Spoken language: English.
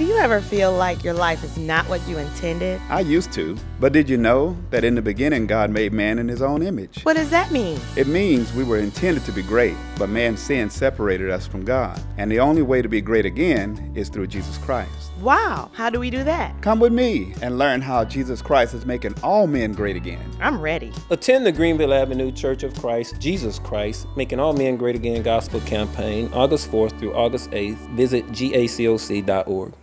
Do you ever feel like your life is not what you intended? I used to. But did you know that in the beginning God made man in his own image? What does that mean? It means we were intended to be great, but man's sin separated us from God. And the only way to be great again is through Jesus Christ. Wow, how do we do that? Come with me and learn how Jesus Christ is making all men great again. I'm ready. Attend the Greenville Avenue Church of Christ, Jesus Christ, Making All Men Great Again Gospel Campaign, August 4th through August 8th. Visit gacoc.org.